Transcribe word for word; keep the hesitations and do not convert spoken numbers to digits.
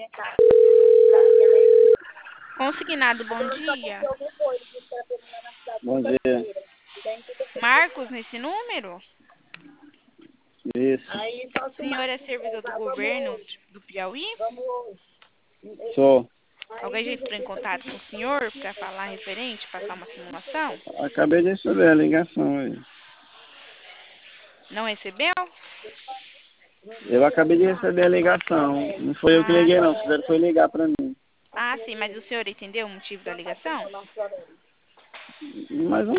Consignado, bom dia. Bom dia. Marcos, nesse número? Isso. O senhor é servidor do governo do Piauí? Sou. Alguém já entrou em contato com o senhor para falar referente, passar uma simulação? Acabei de receber a ligação aí. Não recebeu? Eu acabei de receber a ligação. Não foi eu que Ah, liguei, não. Fizeram foi ligar pra mim. ah, sim, mas o senhor entendeu o motivo da ligação? Mas